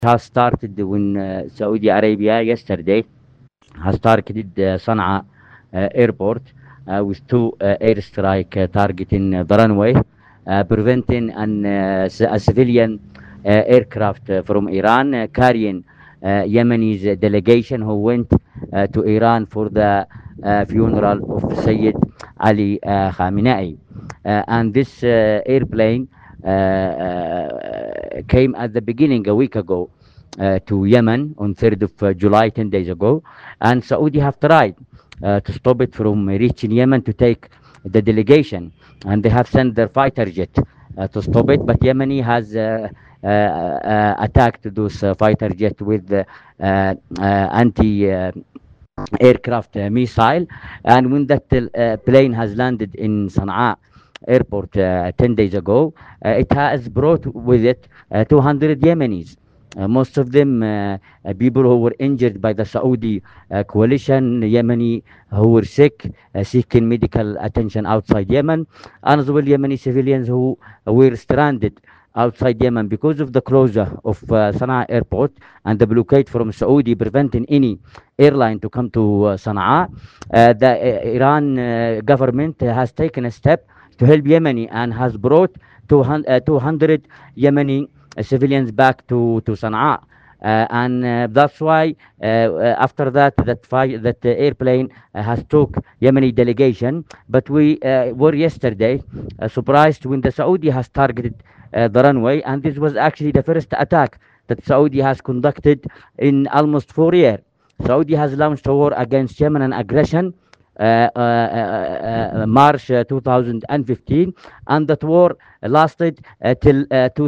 has started when Saudi Arabia yesterday has targeted Sana'a airport with two airstrike targeting the runway, preventing a civilian aircraft from Iran carrying Yemeni's delegation who went to Iran for the funeral of Sayyid Ali Khamenei. And this airplane came at the beginning a week ago to Yemen on 3rd of July, 10 days ago, and Saudi have tried to stop it from reaching Yemen to take the delegation, and they have sent their fighter jet to stop it, but Yemeni has attacked those fighter jet with anti aircraft missile, and when that plane has landed in Sana'a airport 10 days ago, it has brought with it 200 Yemenis. Most of them people who were injured by the Saudi coalition, Yemeni who were sick, seeking medical attention outside Yemen, and as well Yemeni civilians who were stranded outside Yemen because of the closure of Sana'a airport and the blockade from Saudi preventing any airline to come to Sana'a. The Iran government has taken a step to help Yemeni and has brought 200 Yemeni civilians back to Sana'a. And that's why after that airplane has took Yemeni delegation. But we were yesterday surprised when the Saudi has targeted the runway, and this was actually the first attack that Saudi has conducted in almost 4 years. Saudi has launched a war against Yemen and aggression March 2015, and that war lasted till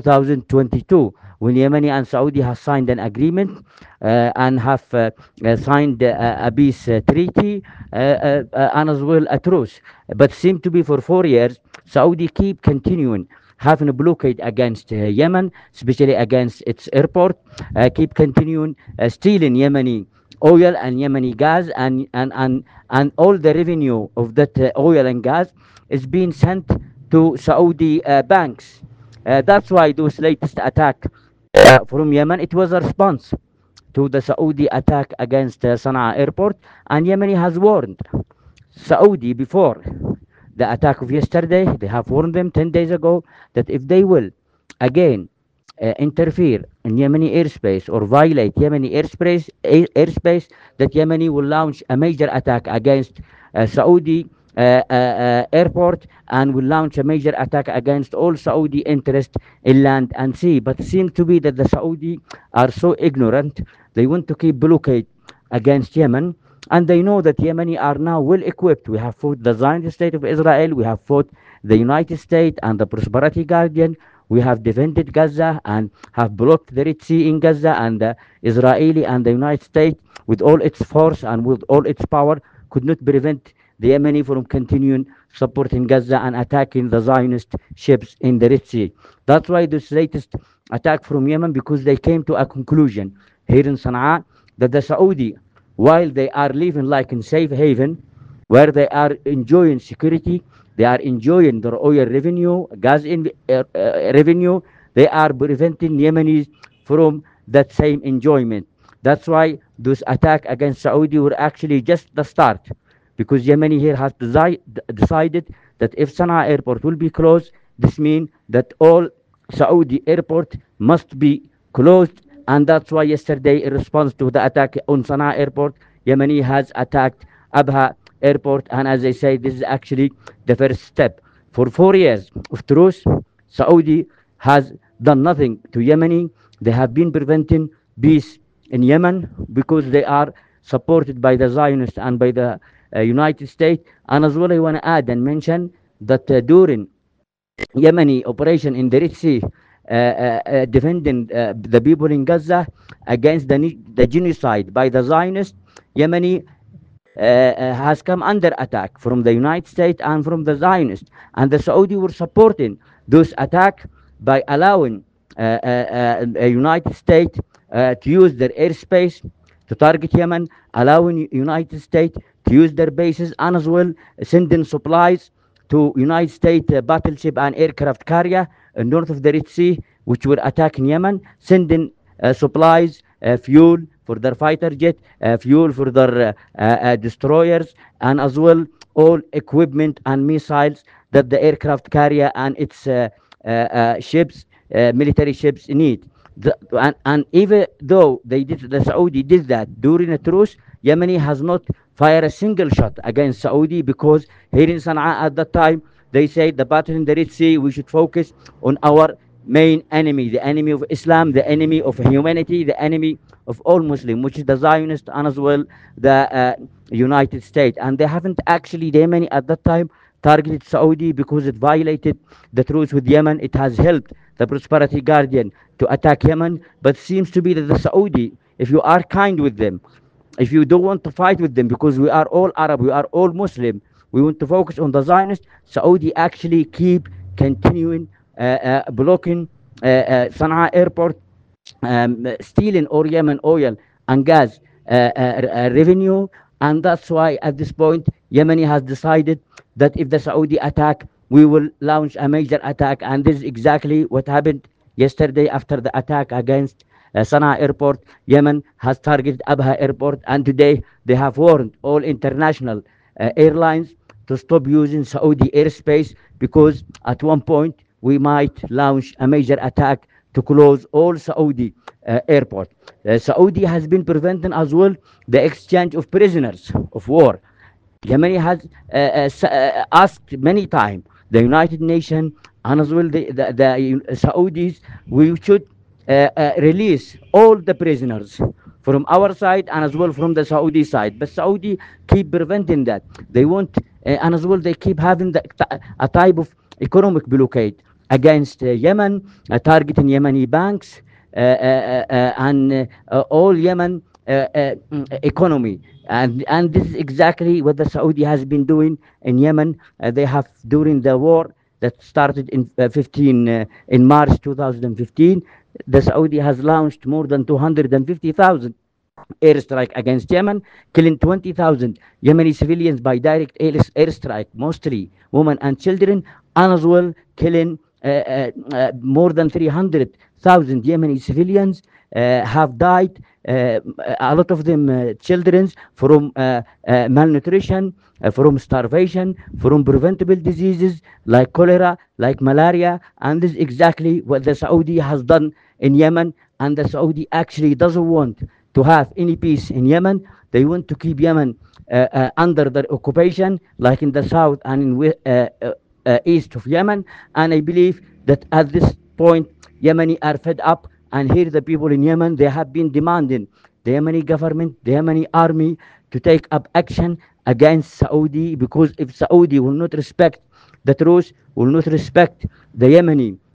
2022 when Yemeni and Saudi have signed an agreement and have signed a peace treaty and as well a truce. But seem to be for 4 years, Saudi keep continuing having a blockade against Yemen, especially against its airport, keep continuing stealing Yemeni oil and Yemeni gas, and all the revenue of that oil and gas is being sent to Saudi banks. That's why those latest attack from Yemen, it was a response to the Saudi attack against Sana'a airport, and Yemeni has warned Saudi before the attack of yesterday. They have warned them 10 days ago that if they will again interfere in Yemeni airspace or violate Yemeni airspace, that Yemeni will launch a major attack against Saudi airport and will launch a major attack against all Saudi interest in land and sea. But it seems to be that the Saudi are so ignorant. They want to keep blockade against Yemen, and they know that Yemeni are now well equipped. We have fought the Zionist state of Israel, we have fought the United States and the Prosperity Guardian, we have defended Gaza and have blocked the Red Sea in Gaza, and the Israeli and the United States with all its force and with all its power could not prevent the Yemeni from continuing supporting Gaza and attacking the Zionist ships in the Red Sea. That's why this latest attack from Yemen, because they came to a conclusion here in Sana'a that the Saudi, while they are living like in safe haven, where they are enjoying security, they are enjoying their oil revenue, gas revenue, they are preventing Yemenis from that same enjoyment. That's why those attack against Saudi were actually just the start, because Yemeni here has decided that if Sana'a airport will be closed, this means that all Saudi airport must be closed, and that's why yesterday, in response to the attack on Sana'a airport, Yemeni has attacked Abha airport, and as I say, this is actually the first step. For 4 years of truce, Saudi has done nothing to Yemeni. They have been preventing peace in Yemen because they are supported by the Zionists and by the United States. And as well, I want to add and mention that during Yemeni operation in the Red Sea, defending the people in Gaza against the genocide by the Zionists, Yemeni has come under attack from the United States and from the Zionists. And the Saudi were supporting those attacks by allowing United States to use their airspace to target Yemen, allowing United States to use their bases, and as well sending supplies to United States battleship and aircraft carrier north of the Red Sea, which were attacking Yemen, sending supplies, fuel for their fighter jet, fuel for their destroyers, and as well all equipment and missiles that the aircraft carrier and its ships, military ships need. And even though the Saudi did that during a truce, Yemeni has not fired a single shot against Saudi, because here in Sana'a at that time they said the battle in the Red Sea, we should focus on our main enemy, the enemy of Islam, the enemy of humanity, the enemy of all Muslim, which is the Zionist and as well the United States. And they haven't actually, the Yemeni at that time targeted Saudi because it violated the truce with Yemen. It has helped the Prosperity Guardian to attack Yemen, but seems to be that the Saudi, if you are kind with them, if you don't want to fight with them, because we are all Arab, we are all Muslim, we want to focus on the Zionists, Saudi actually keep continuing blocking Sana'a airport, stealing all Yemen oil and gas revenue. And that's why at this point Yemeni has decided that if the Saudi attack, we will launch a major attack. And this is exactly what happened yesterday after the attack against Sana'a airport. Yemen has targeted Abha airport, and today they have warned all international airlines to stop using Saudi airspace, because at one point we might launch a major attack to close all Saudi airport. Saudi has been preventing as well the exchange of prisoners of war. Yemeni has asked many times the United Nations and as well the Saudis, we should release all the prisoners from our side and as well from the Saudi side. But Saudi keep preventing that. They want, and as well they keep having a type of economic blockade against Yemen, targeting Yemeni banks and all Yemen economy. And this is exactly what the Saudi has been doing in Yemen. They have, during the war that started in in March 2015, the Saudi has launched more than 250,000 airstrike against Yemen, killing 20,000 Yemeni civilians by direct airstrike, mostly women and children, and as well killing more than 300,000 Yemeni civilians have died, a lot of them children, from malnutrition, from starvation, from preventable diseases like cholera, like malaria. And this is exactly what the Saudi has done in Yemen. And the Saudi actually doesn't want to have any peace in Yemen. They want to keep Yemen under their occupation, like in the south and in east of Yemen. And I believe that at this point, Yemeni are fed up. And here the people in Yemen, they have been demanding the Yemeni government, the Yemeni army, to take up action against Saudi, because if Saudi will not respect the truce, will not respect the Yemeni